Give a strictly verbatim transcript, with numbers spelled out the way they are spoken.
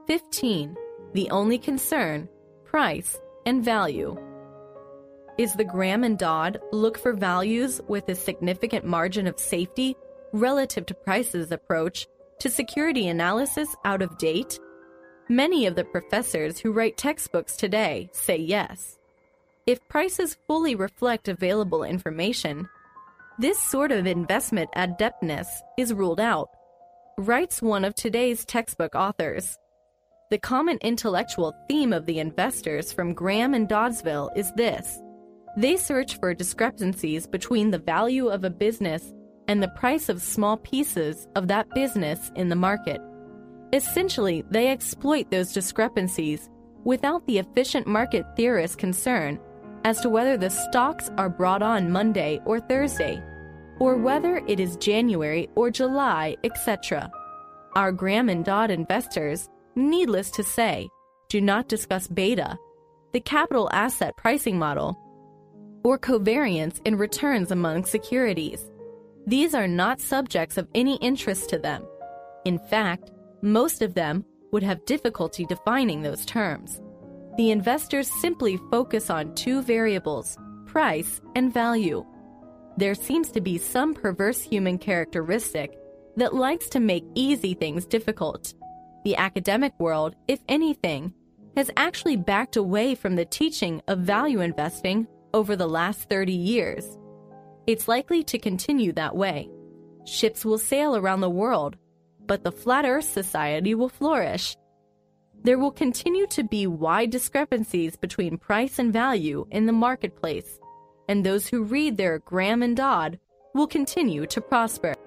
fifteen. The only concern, price and value. Is the Graham and Dodd look for values with a significant margin of safety relative to prices approach to security analysis out of date? Many of the professors who write textbooks today say yes. If prices fully reflect available information, this sort of investment adeptness is ruled out, writes one of today's textbook authors. The common intellectual theme of the investors from Graham and Doddsville is this: they search for discrepancies between the value of a business and the price of small pieces of that business in the market. Essentially, they exploit those discrepancies without the efficient market theorist's concern as to whether the stocks are brought on Monday or Thursday, or whether it is January or July, et cetera. Our Graham and Dodd investors, needless to say, do not discuss beta, the capital asset pricing model, or covariance in returns among securities. These are not subjects of any interest to them. In fact, most of them would have difficulty defining those terms. The investors simply focus on two variables, price and value. There seems to be some perverse human characteristic that likes to make easy things difficult. The academic world, if anything, has actually backed away from the teaching of value investing over the last thirty years. It's likely to continue that way. Ships will sail around the world, but the Flat Earth Society will flourish. There will continue to be wide discrepancies between price and value in the marketplace, and those who read their Graham and Dodd will continue to prosper.